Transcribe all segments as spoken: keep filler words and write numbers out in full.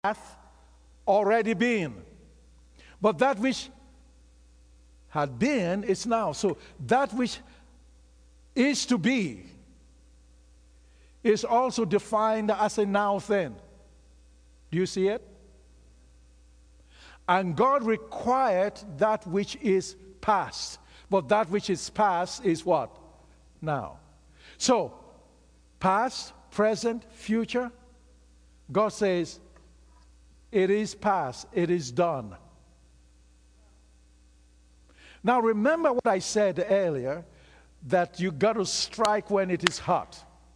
hath already been. But that which had been is now. So that which is to be is also defined as a now thing. Do you see it? And God required that which is past. But that which is past is what? Now. So, past, present, future, God says, it is past, it is done. Now remember what I said earlier, that you got to strike when it is hot.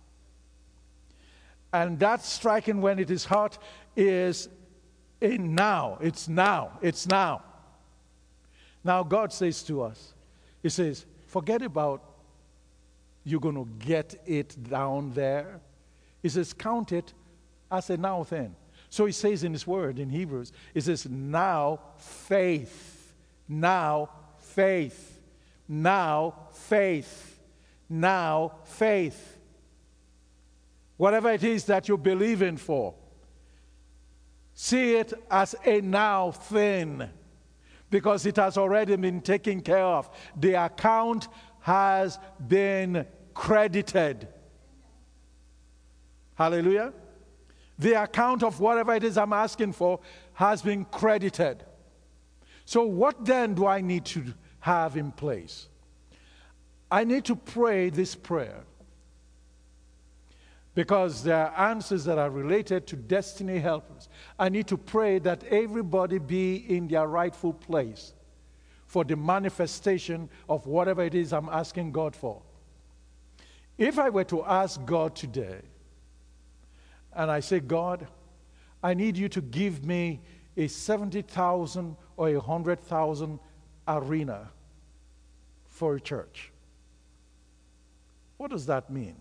And that striking when it is hot is in now. It's now. It's now. Now God says to us, He says, forget about you're going to get it down there. He says, count it as a now thing. So He says in His word in Hebrews, He says, now faith. Now faith. Now faith. Now faith. Whatever it is that you're believing for, see it as a now thing, because it has already been taken care of. The account has been credited. Hallelujah. The account of whatever it is I'm asking for has been credited. So what then do I need to have in place? I need to pray this prayer, because there are answers that are related to destiny helpers. I need to pray that everybody be in their rightful place for the manifestation of whatever it is I'm asking God for. If I were to ask God today, and I say, God, I need you to give me a seventy thousand or a one hundred thousand arena for a church. What does that mean?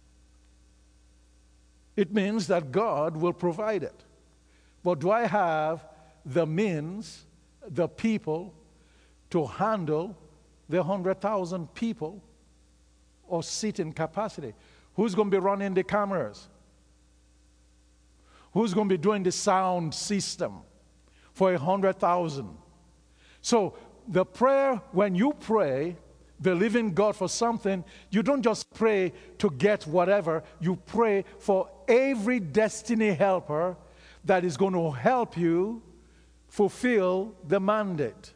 It means that God will provide it. But do I have the means, the people, to handle the one hundred thousand people or seating capacity? Who's going to be running the cameras? Who's going to be doing the sound system for one hundred thousand? So the prayer, when you pray, believing God for something, you don't just pray to get whatever. You pray for every destiny helper that is going to help you fulfill the mandate.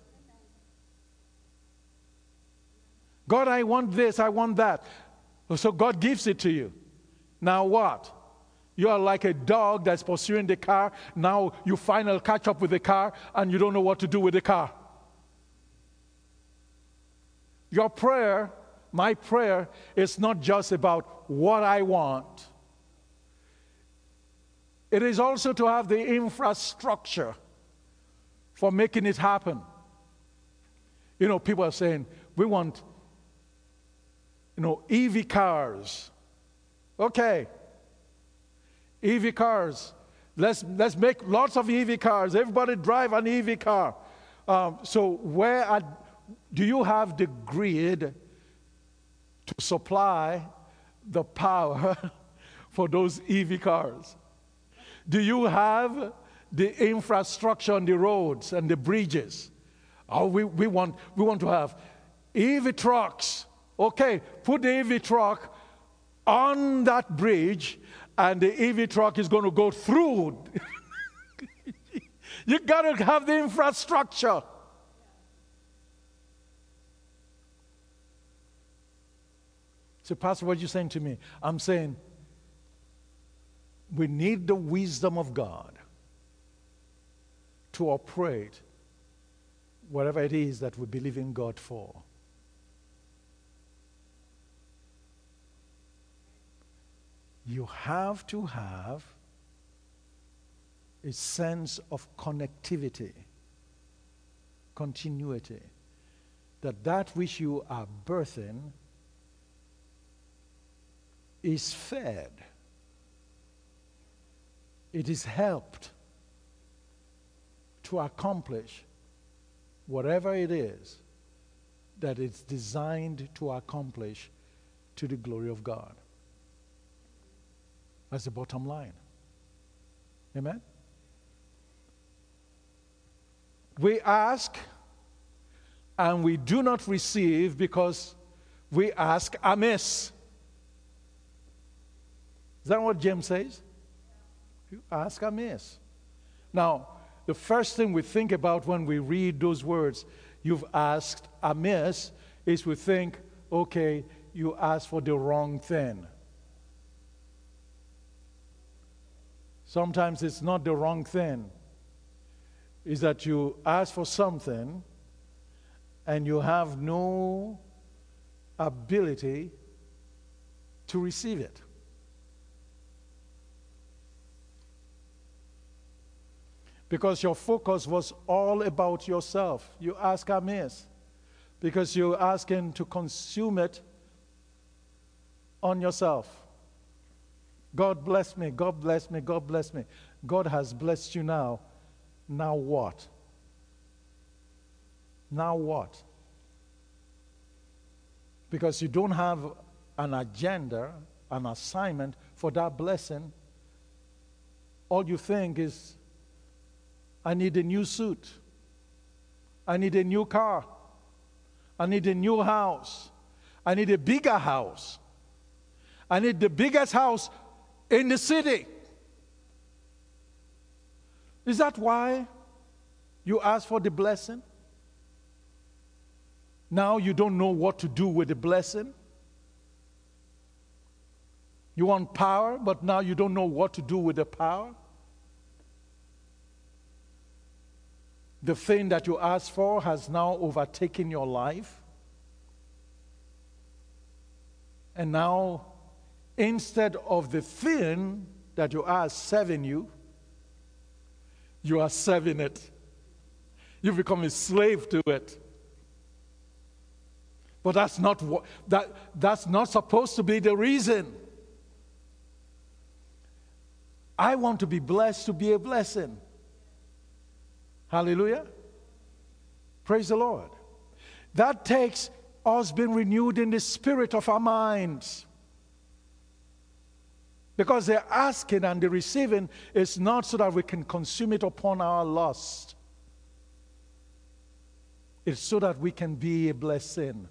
God, I want this, I want that. So God gives it to you. Now what? You are like a dog that's pursuing the car. Now you finally catch up with the car and you don't know what to do with the car. Your prayer, my prayer, is not just about what I want. It is also to have the infrastructure for making it happen. You know, people are saying, we want, you know, E V cars. Okay. E V cars. Let's, let's make lots of E V cars. Everybody drive an E V car. Um, so where are... Do you have the grid to supply the power for those E V cars? Do you have the infrastructure on the roads and the bridges? Oh, we, we, want, we want to have E V trucks. Okay, put the E V truck on that bridge and the E V truck is going to go through. You got to have the infrastructure. So, Pastor, what are you saying to me? I'm saying we need the wisdom of God to operate whatever it is that we believe in God for. You have to have a sense of connectivity, continuity, that that which you are birthing is fed. It is helped to accomplish whatever it is that it's designed to accomplish to the glory of God. That's the bottom line. Amen? We ask and we do not receive because we ask amiss. Is that what James says? You ask amiss. Now, the first thing we think about when we read those words, you've asked amiss, is we think, okay, you asked for the wrong thing. Sometimes it's not the wrong thing. It's that you ask for something and you have no ability to receive it. Because your focus was all about yourself. You ask amiss because you're asking to consume it on yourself. God bless me, God bless me, God bless me. God has blessed you now. Now what? Now what? Because you don't have an agenda, an assignment for that blessing. All you think is, I need a new suit. I need a new car. I need a new house. I need a bigger house. I need the biggest house in the city. Is that why you ask for the blessing? Now you don't know what to do with the blessing. You want power, but now you don't know what to do with the power. The thing that you asked for has now overtaken your life. And now, instead of the thing that you asked serving you, you are serving it. You become a slave to it. But that's not what that that's not supposed to be the reason. I want to be blessed to be a blessing. Hallelujah. Praise the Lord. That takes us being renewed in the spirit of our minds. Because the asking and the receiving is not so that we can consume it upon our lust. It's so that we can be a blessing.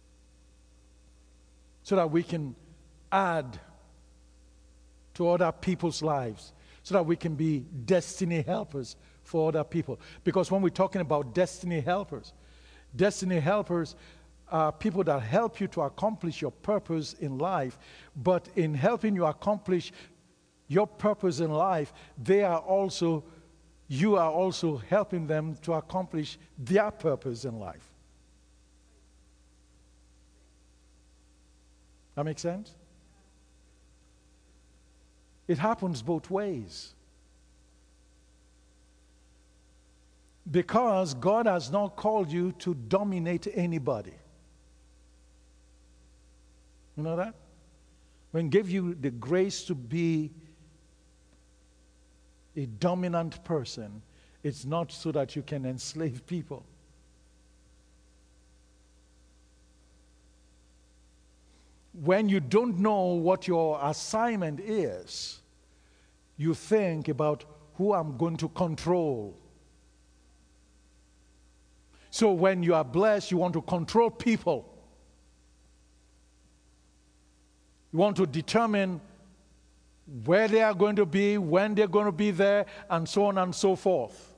So that we can add to other people's lives. So that we can be destiny helpers for other people. Because when we're talking about destiny helpers, destiny helpers are people that help you to accomplish your purpose in life. But in helping you accomplish your purpose in life, they are also, you are also helping them to accomplish their purpose in life. That makes sense? It happens both ways. Because God has not called you to dominate anybody. You know that? When He gave you the grace to be a dominant person, it's not so that you can enslave people. When you don't know what your assignment is, you think about who I'm going to control. So when you are blessed, you want to control people. You want to determine where they are going to be, when they're going to be there, and so on and so forth.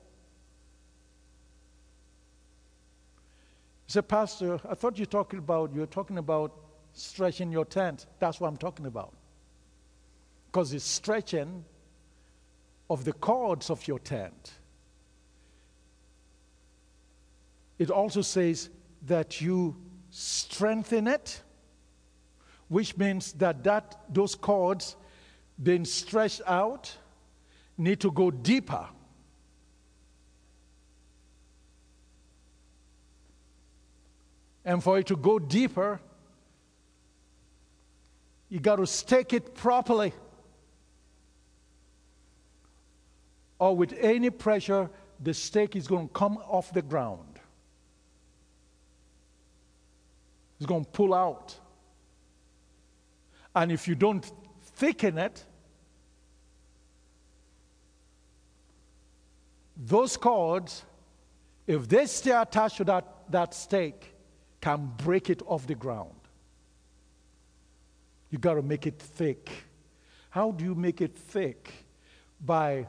You say, Pastor, I thought you were talking about, you were talking about stretching your tent. That's what I'm talking about. Because it's stretching of the cords of your tent. It also says that you strengthen it, which means that, that those cords being stretched out need to go deeper. And for it to go deeper, you got to stake it properly. Or with any pressure, the stake is going to come off the ground. It's going to pull out. And if you don't thicken it, those cords If they stay attached to that, that stake, can break it off the ground. You got to make it thick. How do you make it thick? By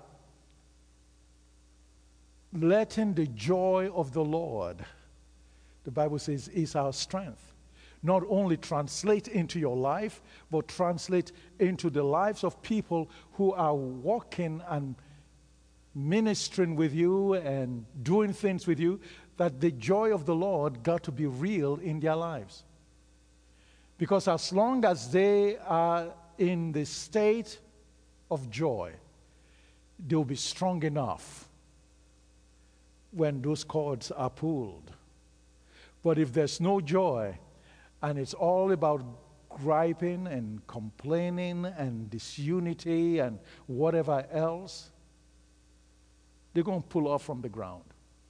letting the joy of the Lord, the Bible says, is our strength, not only translate into your life, but translate into the lives of people who are walking and ministering with you and doing things with you, that the joy of the Lord got to be real in their lives. Because as long as they are in the state of joy, they'll be strong enough when those cords are pulled. But if there's no joy, and it's all about griping and complaining and disunity and whatever else, they're going to pull off from the ground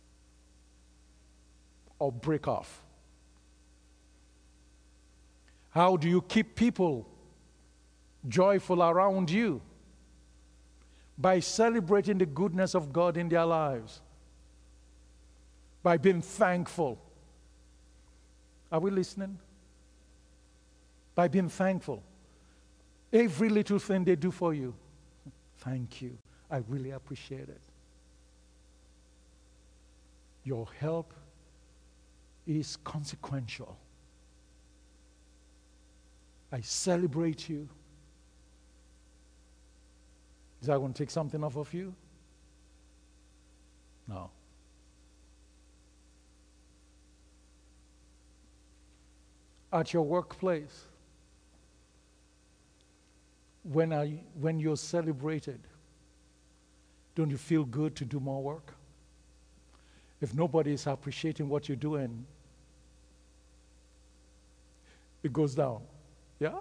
or break off. How do you keep people joyful around you? By celebrating the goodness of God in their lives. By being thankful. Are we listening? By being thankful. Every little thing they do for you. Thank you. I really appreciate it. Your help is consequential. I celebrate you. Is that going to take something off of you? No. At your workplace, when, I, when you're celebrated, don't you feel good to do more work? If nobody is appreciating what you're doing, it goes down. Yeah?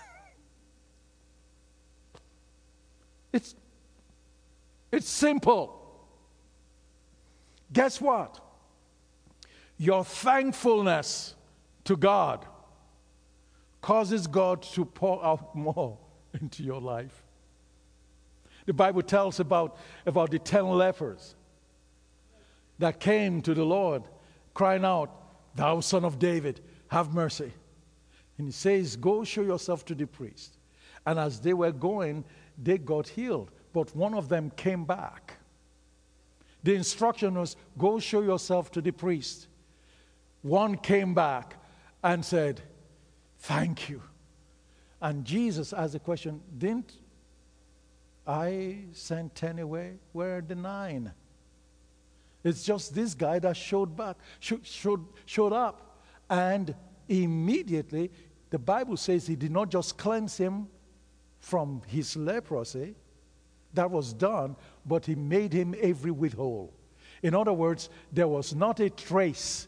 it's, it's simple. Guess what? Your thankfulness to God causes God to pour out more into your life. The Bible tells about, about the ten lepers that came to the Lord, crying out, "Thou Son of David, have mercy." And he says, "Go show yourself to the priest." And as they were going, they got healed. But one of them came back. The instruction was, "Go show yourself to the priest." One came back and said, "Thank you." And Jesus asked the question, "Didn't I send ten away? Where are the nine?" It's just this guy that showed back, showed, showed up. And immediately, the Bible says he did not just cleanse him from his leprosy. That was done, but he made him every whit whole. In other words, there was not a trace,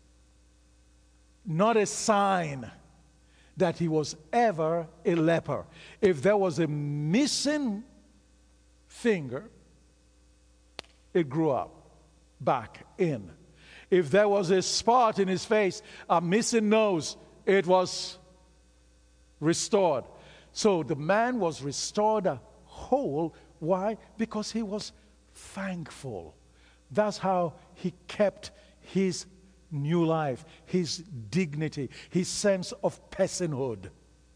not a sign that he was ever a leper. If there was a missing finger, it grew up back in. If there was a spot in his face, a missing nose, it was restored. So the man was restored whole. Why? Because he was thankful. That's how he kept his new life, his dignity, his sense of personhood.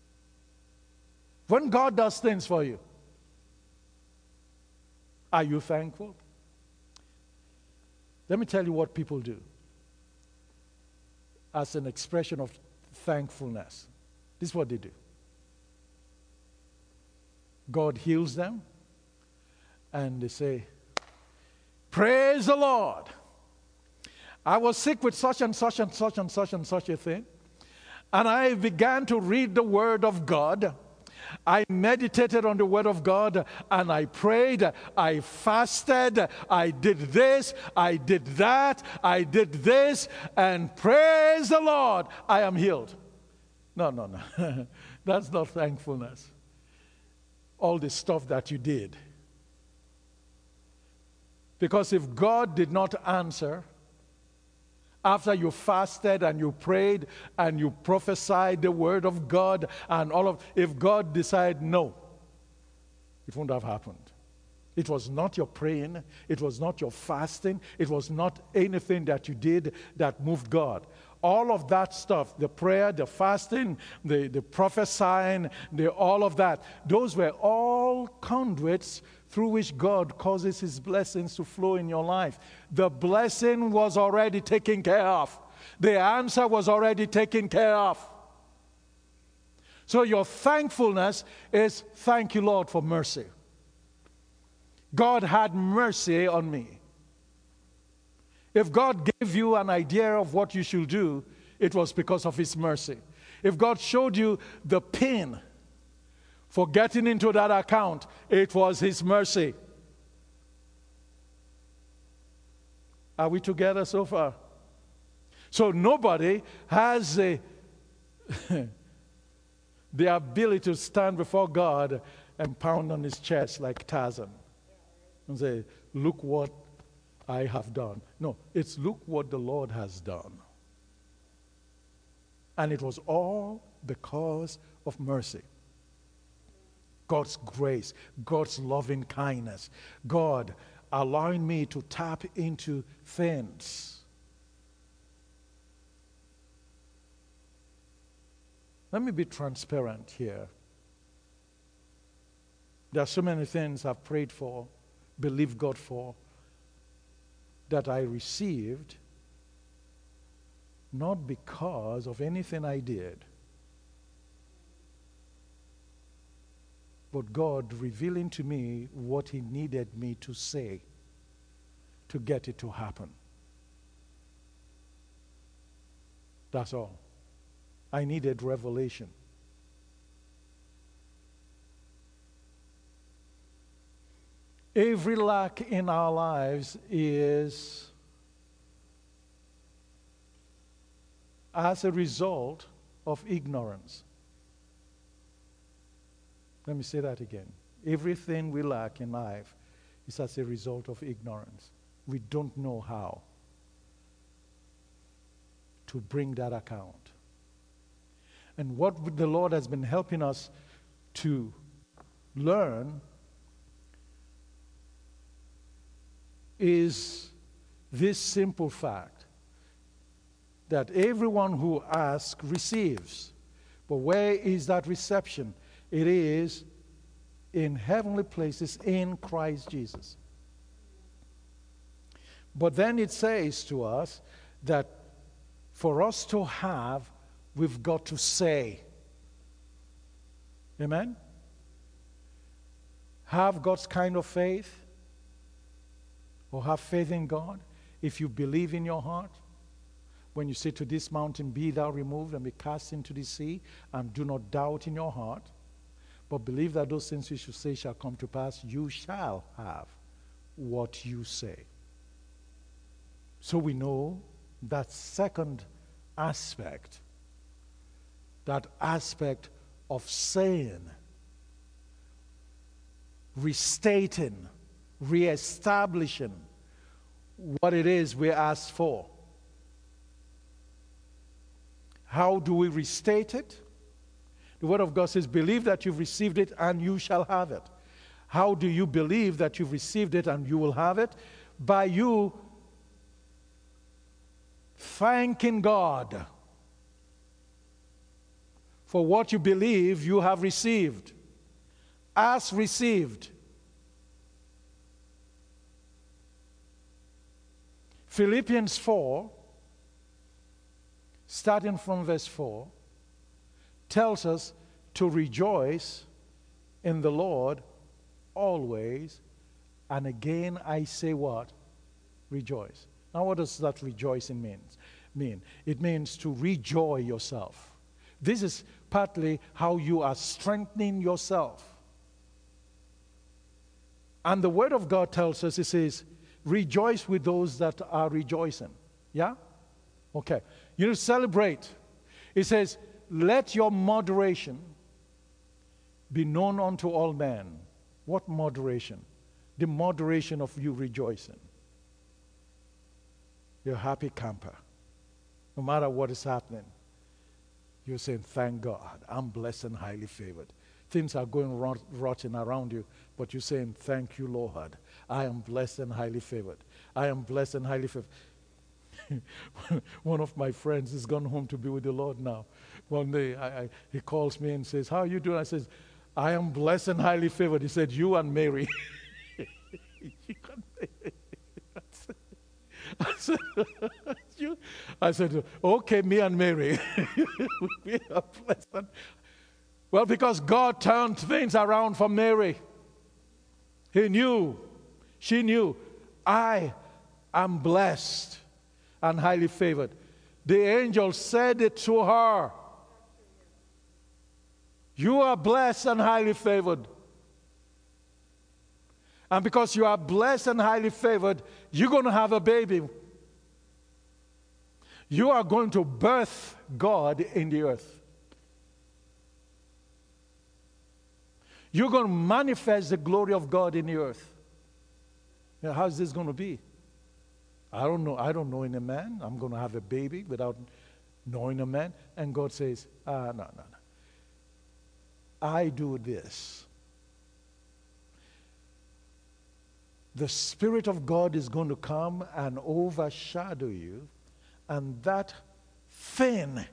When God does things for you, are you thankful? Let me tell you what people do as an expression of thankfulness. This is what they do. God heals them, and they say, "Praise the Lord. I was sick with such and such and such and such and such a thing, and I began to read the Word of God. I meditated on the Word of God, and I prayed, I fasted, I did this, I did that, I did this, and praise the Lord, I am healed." No, no, no. That's not thankfulness. All the stuff that you did. Because if God did not answer, after you fasted and you prayed and you prophesied the Word of God and all of, if God decided no, it wouldn't have happened. It was not your praying. It was not your fasting. It was not anything that you did that moved God. All of that stuff, the prayer, the fasting, the, the prophesying, the, all of that, those were all conduits through which God causes his blessings to flow in your life. The blessing was already taken care of. The answer was already taken care of. So your thankfulness is, thank you, Lord, for mercy. God had mercy on me. If God gave you an idea of what you should do, it was because of his mercy. If God showed you the pin for getting into that account, it was his mercy. Are we together so far? So nobody has a the ability to stand before God and pound on his chest like Tarzan and say, look what I have done. No, it's look what the Lord has done. And it was all because of mercy. God's grace, God's loving kindness, God allowing me to tap into things. Let me be transparent here. There are so many things I've prayed for, believed God for, that I received not because of anything I did, but God revealing to me what he needed me to say to get it to happen. That's all. I needed revelation. Every lack in our lives is as a result of ignorance. Let me say that again. Everything we lack in life is as a result of ignorance. We don't know how to bring that account. And what the Lord has been helping us to learn is this simple fact that everyone who asks receives. But where is that reception? It is in heavenly places in Christ Jesus. But then it says to us that for us to have, we've got to say. Amen? Have God's kind of faith, or have faith in God. If you believe in your heart, when you say to this mountain, be thou removed and be cast into the sea, and do not doubt in your heart, but believe that those things you should say shall come to pass, you shall have what you say. So we know that second aspect, that aspect of saying, restating, reestablishing what it is we asked for. How do we restate it? The Word of God says, believe that you've received it and you shall have it. How do you believe that you've received it and you will have it? By you thanking God for what you believe you have received. As received. Philippians four, starting from verse four, tells us to rejoice in the Lord always. And again I say what? Rejoice. Now what does that rejoicing mean? mean? It means to rejoy yourself. This is partly how you are strengthening yourself. And the Word of God tells us, it says, rejoice with those that are rejoicing. Yeah? Okay. You know, celebrate. It says, let your moderation be known unto all men. What moderation? The moderation of you rejoicing. You're a happy camper. No matter what is happening, you're saying, thank God, I'm blessed and highly favored. things are going rot, rotten around you, but you're saying, thank you, Lord. I am blessed and highly favored. I am blessed and highly favored. One of my friends has gone home to be with the Lord now. One day I, I, he calls me and says, how are you doing? I says, I am blessed and highly favored. He said, you and Mary. I said, you? I said, okay, me and Mary. We are blessed. And, well, because God turned things around for Mary. He knew, she knew, I am blessed and highly favored. The angel said it to her. You are blessed and highly favored. And because you are blessed and highly favored, you're going to have a baby. You are going to birth God in the earth. You're going to manifest the glory of God in the earth. Now, how's this going to be? I don't know. I don't know in a man. I'm going to have a baby without knowing a man. And God says, ah, no, no, no. I do this. The Spirit of God is going to come and overshadow you, and that thing,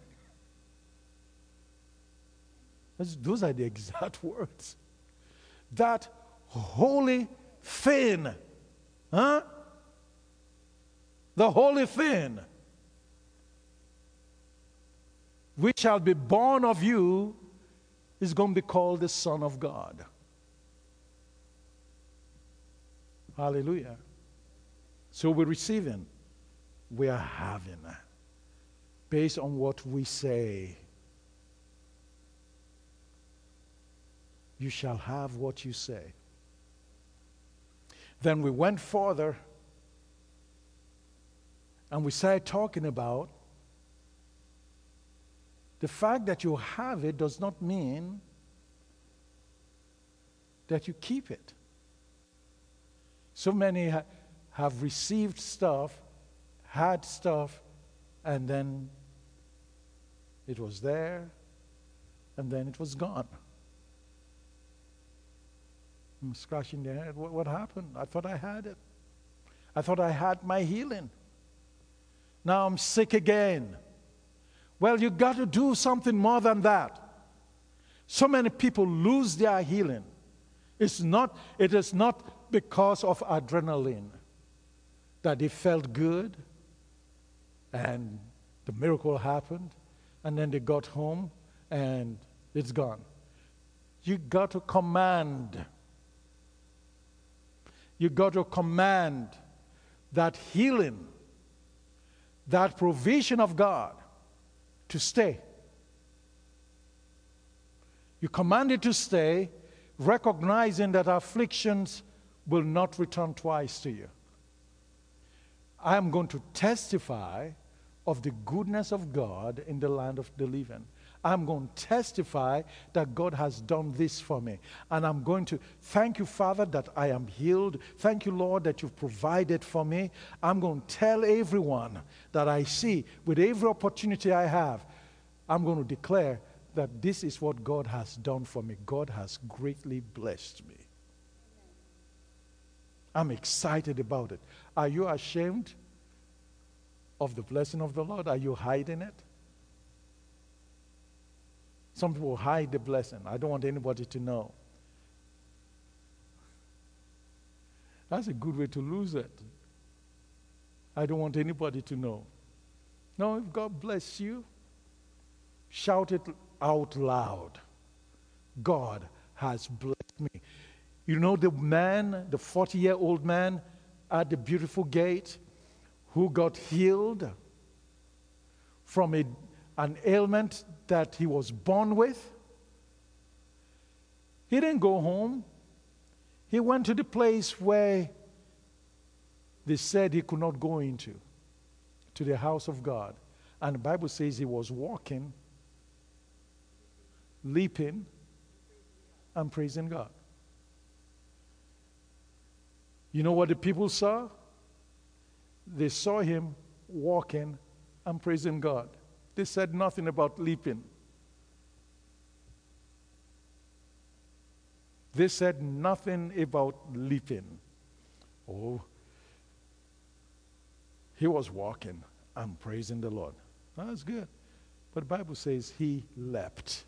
those are the exact words, that holy thing, huh? The holy thing, which shall be born of you, is going to be called the Son of God. Hallelujah. So we're receiving, we are having, based on what we say. You shall have what you say. Then we went further and we started talking about the fact that you have it does not mean that you keep it. So many ha- have received stuff, had stuff, and then it was there, and then it was gone. I'm scratching their head. What, what happened? I thought I had it. I thought I had my healing. Now I'm sick again. Well, you got to do something more than that. So many people lose their healing. It's not, it is not because of adrenaline that they felt good and the miracle happened and then they got home and it's gone. You got to command. You got to command that healing, that provision of God to stay. You command it to stay, recognizing that afflictions will not return twice to you. I am going to testify of the goodness of God in the land of the living. I'm going to testify that God has done this for me. And I'm going to thank you, Father, that I am healed. Thank you, Lord, that you've provided for me. I'm going to tell everyone that I see, with every opportunity I have, I'm going to declare that this is what God has done for me. God has greatly blessed me. I'm excited about it. Are you ashamed of the blessing of the Lord? Are you hiding it? Some people hide the blessing. I don't want anybody to know. That's a good way to lose it. I don't want anybody to know. No, if God bless you, shout it out loud. God has blessed me. You know the man, the forty-year-old man at the beautiful gate who got healed from a, an ailment that he was born with? He didn't go home. He went to the place where they said he could not go into, to the house of God. And the Bible says he was walking, leaping, and praising God. You know what the people saw? They saw him walking and praising God. They said nothing about leaping. They said nothing about leaping. Oh, he was walking and praising the Lord. That's good. But the Bible says he leapt.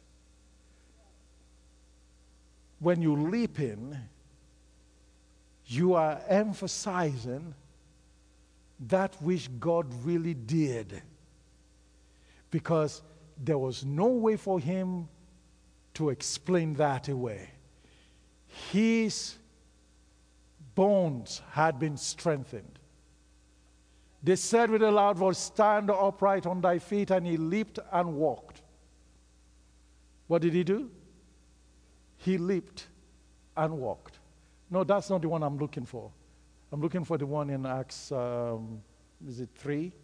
When you leap in, you are emphasizing that which God really did. Because there was no way for him to explain that away. His bones had been strengthened. They said with a loud voice, "Stand upright on thy feet," and he leaped and walked. What did he do? He leaped and walked. No, that's not the one I'm looking for. I'm looking for the one in Acts, um, is it three?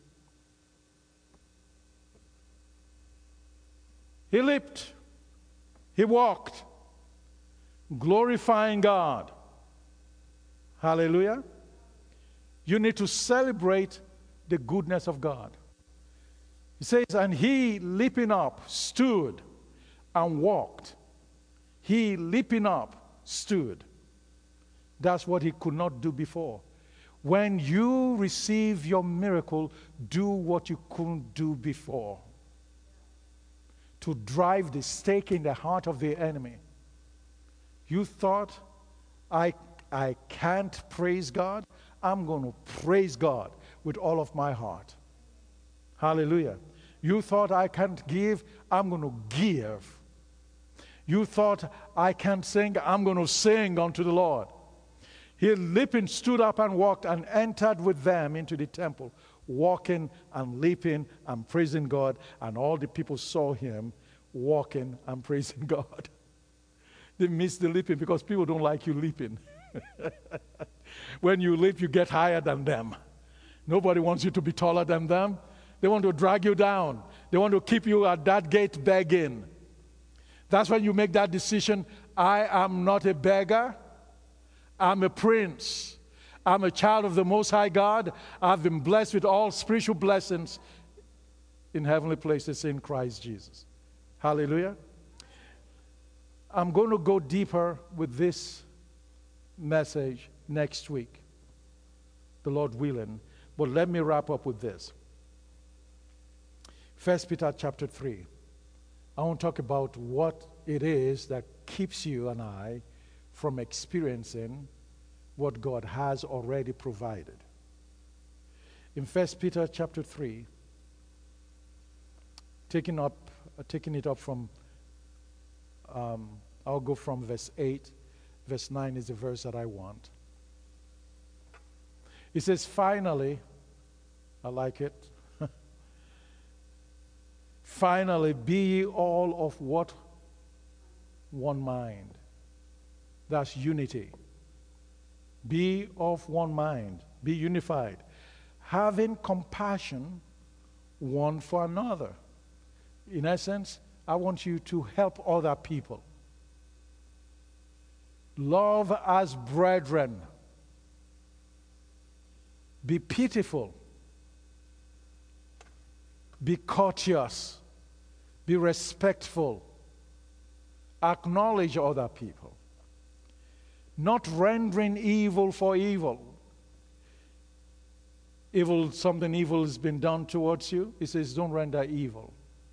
He leaped. He walked, glorifying God. Hallelujah. You need to celebrate the goodness of God. He says, and he leaping up stood and walked. He leaping up stood. That's what he could not do before. When you receive your miracle, do what you couldn't do before. To drive the stake in the heart of the enemy. You thought, I, I can't praise God. I'm going to praise God with all of my heart. Hallelujah. You thought I can't give. I'm going to give. You thought I can't sing. I'm going to sing unto the Lord. He leaping stood up and walked and entered with them into the temple, walking and leaping and praising God. And all the people saw him walking and praising God. They missed the leaping because people don't like you leaping. When you leap, you get higher than them. Nobody wants you to be taller than them. They want to drag you down. They want to keep you at that gate begging. That's when you make that decision. I am not a beggar. I'm a prince. I'm a child of the Most High God. I've been blessed with all spiritual blessings in heavenly places in Christ Jesus. Hallelujah. I'm going to go deeper with this message next week, the Lord willing. But let me wrap up with this. First Peter chapter three. I want to talk about what it is that keeps you and I from experiencing what God has already provided. In First Peter chapter three, taking up, uh, taking it up from, um, I'll go from verse eight. Verse nine is the verse that I want. It says, finally, I like it. Finally, be ye all of what? One mind. That's unity. Be of one mind. Be unified. Having compassion one for another. In essence, I want you to help other people. Love as brethren. Be pitiful. Be courteous. Be respectful. Acknowledge other people. Not rendering evil for evil. Evil, something evil has been done towards you. He says, don't render evil.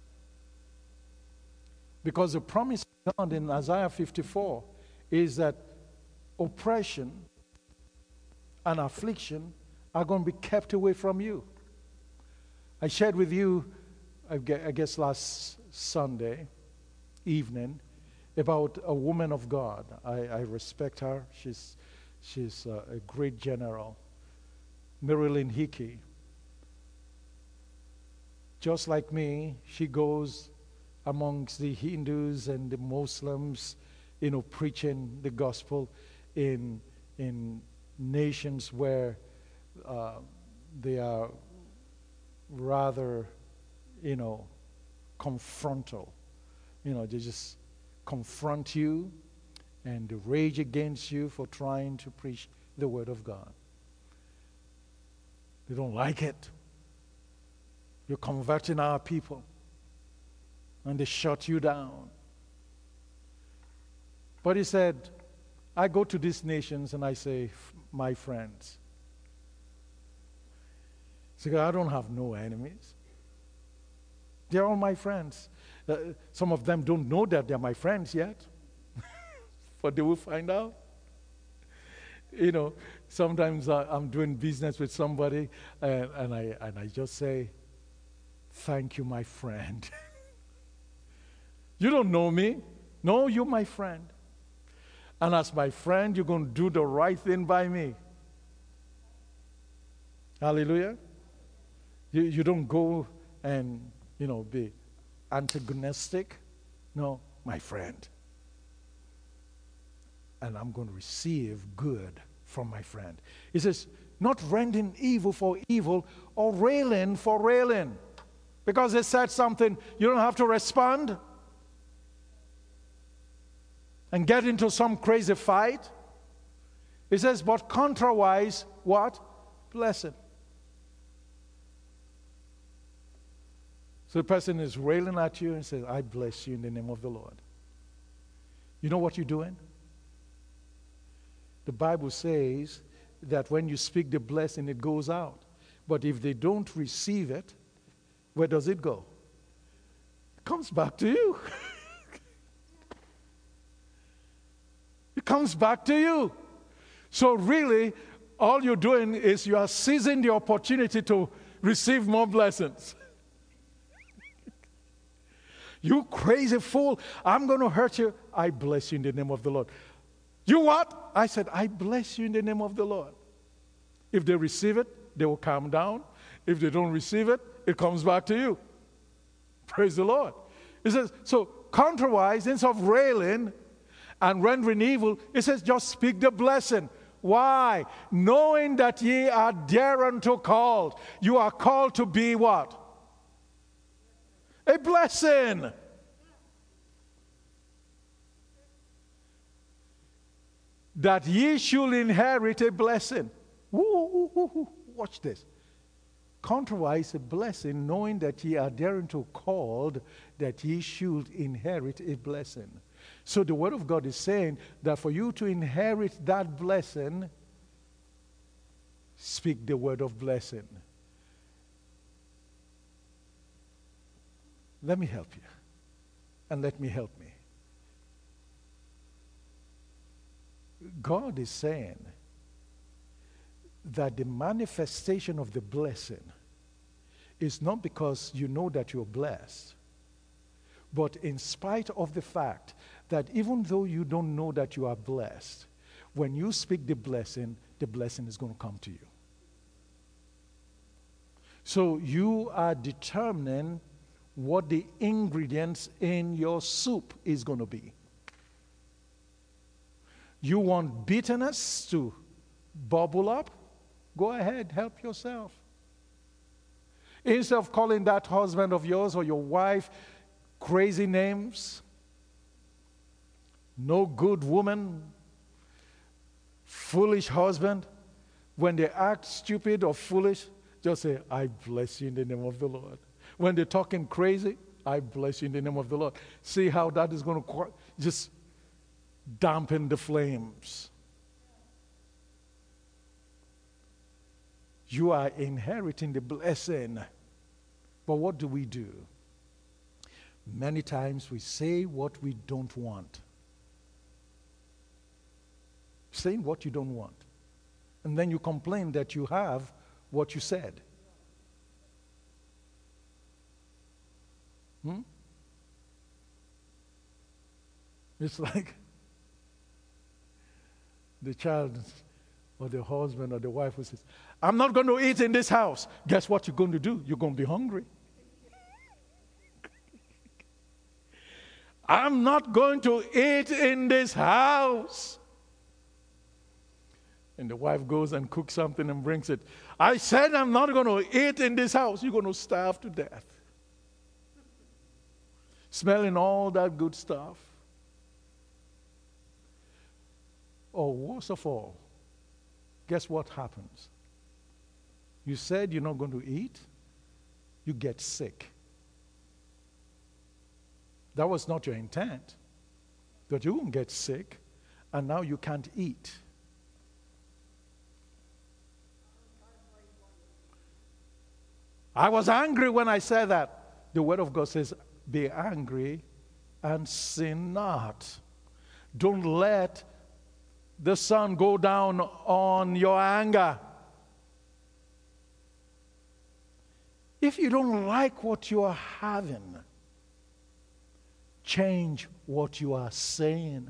Because the promise of God in Isaiah fifty-four is that oppression and affliction are going to be kept away from you. I shared with you, I guess last Sunday evening, about a woman of God. I, I respect her. She's, she's a, a great general, Marilyn Hickey. Just like me, she goes amongst the Hindus and the Muslims, you know, preaching the gospel in, in nations where uh, they are rather, you know, confrontal. You know, they just confront you and rage against you for trying to preach the word of God. They don't like it. You're converting our people. And they shut you down. But he said, I go to these nations and I say, my friends. So I don't have no enemies. They're all my friends. Uh, some of them don't know that they're my friends yet, but they will find out. You know, sometimes uh, I'm doing business with somebody and, and, I, and I just say, thank you, my friend. You don't know me. No, you're my friend. And as my friend, you're going to do the right thing by me. Hallelujah. You, you don't go and, you know, be antagonistic. No, my friend. And I'm going to receive good from my friend. He says, not rending evil for evil or railing for railing. Because they said something, you don't have to respond and get into some crazy fight. He says, but contrawise, what? Blessing. So the person is railing at you and says, I bless you in the name of the Lord. You know what you're doing? The Bible says that when you speak the blessing, it goes out. But if they don't receive it, where does it go? It comes back to you. It comes back to you. So really, all you're doing is you are seizing the opportunity to receive more blessings. You crazy fool, I'm going to hurt you. I bless you in the name of the Lord. You what? I said, I bless you in the name of the Lord. If they receive it, they will calm down. If they don't receive it, it comes back to you. Praise the Lord. It says, so contrawise, instead of railing and rendering evil, it says, just speak the blessing. Why? Knowing that ye are thereunto called. You are called to be what? A blessing. That ye should inherit a blessing. Woo, woo, woo. Watch this. Contrawise a blessing, knowing that ye are thereunto called, that ye should inherit a blessing. So the Word of God is saying that for you to inherit that blessing, speak the word of blessing. Let me help you. And let me help me. God is saying that the manifestation of the blessing is not because you know that you're blessed, but in spite of the fact that even though you don't know that you are blessed, when you speak the blessing, the blessing is going to come to you. So you are determining what the ingredients in your soup is going to be. You want bitterness to bubble up? Go ahead, help yourself. Instead of calling that husband of yours or your wife crazy names, no good woman, foolish husband, when they act stupid or foolish, just say, I bless you in the name of the Lord. When they're talking crazy, I bless you in the name of the Lord. See how that is going to just dampen the flames. You are inheriting the blessing. But what do we do? Many times we say what we don't want. Saying what you don't want. And then you complain that you have what you said. Hmm? It's like the child or the husband or the wife who says, I'm not going to eat in this house. Guess what you're going to do? You're going to be hungry. I'm not going to eat in this house. And the wife goes and cooks something and brings it. I said I'm not going to eat in this house. You're going to starve to death. Smelling all that good stuff. Or worst of all, guess what happens? You said you're not going to eat. You get sick. That was not your intent. But you won't get sick. and now you can't eat. I was angry when I said that. The Word of God says, be angry and sin not. Don't let the sun go down on your anger. If you don't like what you are having, change what you are saying.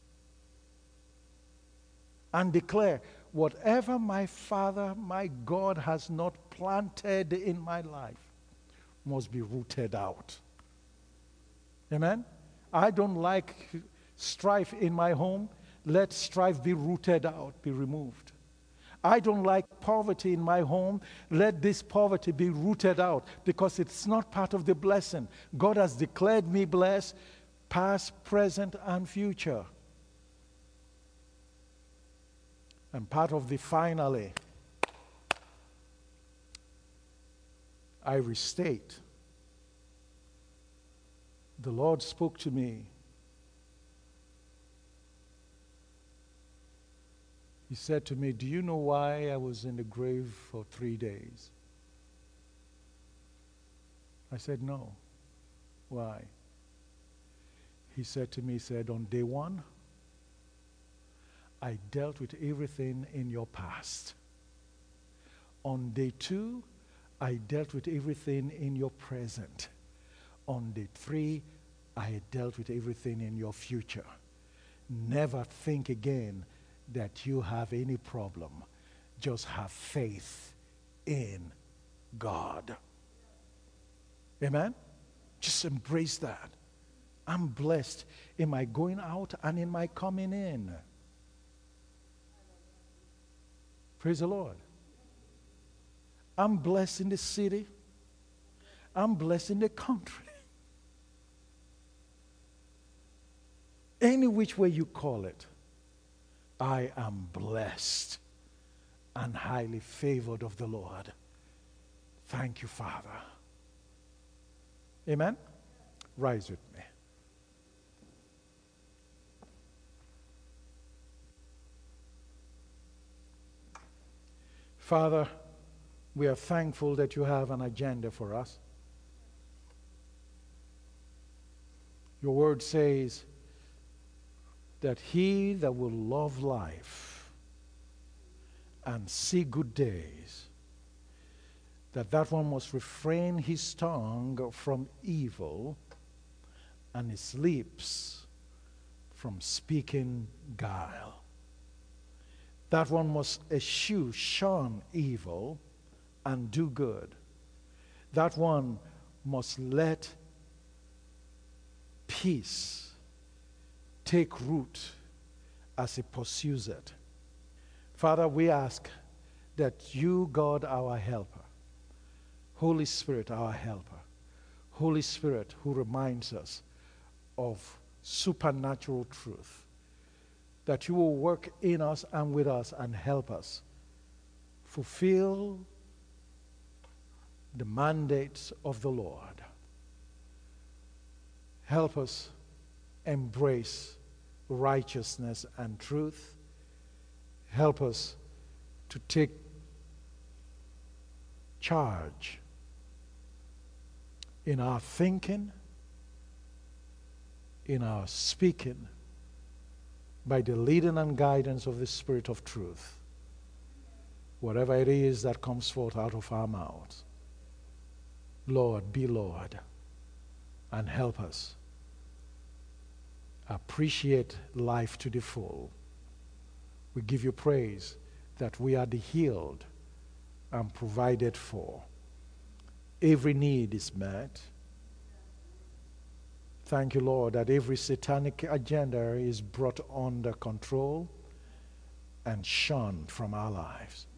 And declare, whatever my Father, my God has not planted in my life must be rooted out. Amen? I don't like strife in my home. Let strife be rooted out, be removed. I don't like poverty in my home. Let this poverty be rooted out, because it's not part of the blessing. God has declared me blessed, past, present, and future. And part of the finally, I restate. The Lord spoke to me. He said to me, do you know why I was in the grave for three days? I said, no. Why? He said to me, he said, on day one, I dealt with everything in your past. On day two, I dealt with everything in your present. On day three, I dealt with everything in your future. Never think again that you have any problem. Just have faith in God. Amen? Just embrace that. I'm blessed in my going out and in my coming in. Praise the Lord. I'm blessed in the city. I'm blessed in the country. Any which way you call it, I am blessed and highly favored of the Lord. Thank you, Father. Amen? Rise with me. Father, we are thankful that you have an agenda for us. Your word says that he that will love life and see good days, that that one must refrain his tongue from evil and his lips from speaking guile. That one must eschew, shun evil and do good. That one must let peace take root as he pursues it. Father, we ask that you, God, our helper, Holy Spirit, our helper, Holy Spirit, who reminds us of supernatural truth, that you will work in us and with us and help us fulfill the mandates of the Lord. Help us embrace righteousness and truth. Help us to take charge in our thinking, in our speaking, by the leading and guidance of the Spirit of truth. Whatever it is that comes forth out of our mouths, Lord, be Lord, and help us appreciate life to the full. We give you praise that we are the healed and provided for. Every need is met. Thank you, Lord, that every satanic agenda is brought under control and shunned from our lives.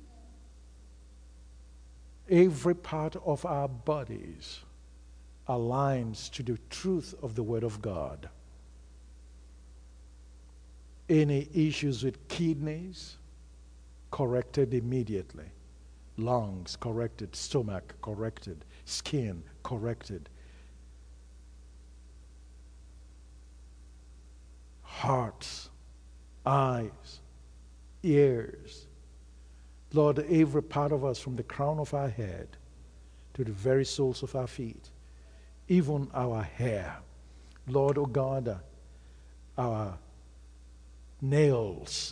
Every part of our bodies aligns to the truth of the Word of God. Any issues with kidneys, corrected immediately. Lungs, corrected. Stomach, corrected. Skin, corrected. Hearts eyes, ears. Lord, every part of us from the crown of our head to the very soles of our feet, even our hair. Lord, oh God, our nails,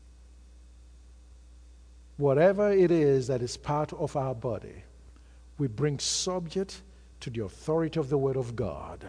whatever it is that is part of our body, we bring subject to the authority of the Word of God.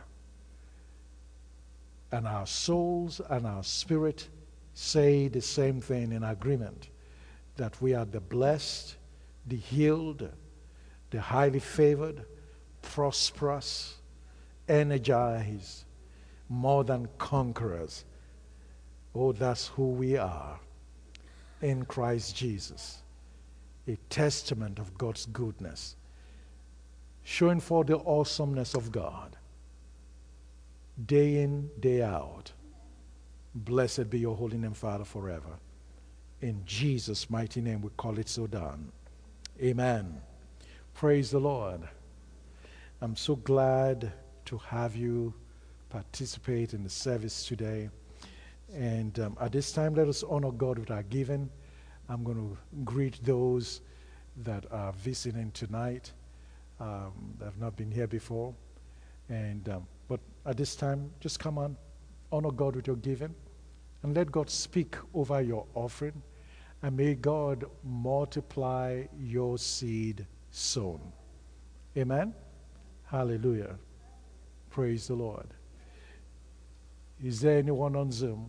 And our souls and our spirit say the same thing in agreement, that we are the blessed, the healed, the highly favored, prosperous, energized, more than conquerors. Oh, that's who we are in Christ Jesus. A testament of God's goodness, showing forth the awesomeness of God, day in, day out. Blessed be your holy name, Father, forever. In Jesus' mighty name we call it so done. Amen. Praise the Lord. I'm so glad to have you participate in the service today. And um, at this time, let us honor God with our giving. I'm going to greet those that are visiting tonight, um, that have not been here before. And um, but at this time, just come on, honor God with your giving, and let God speak over your offering, and may God multiply your seed sown. Amen? Hallelujah. Praise the Lord. Is there anyone on Zoom?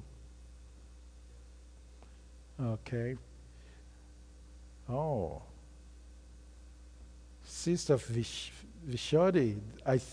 Okay. Oh. Sister Vish- Vishodi, I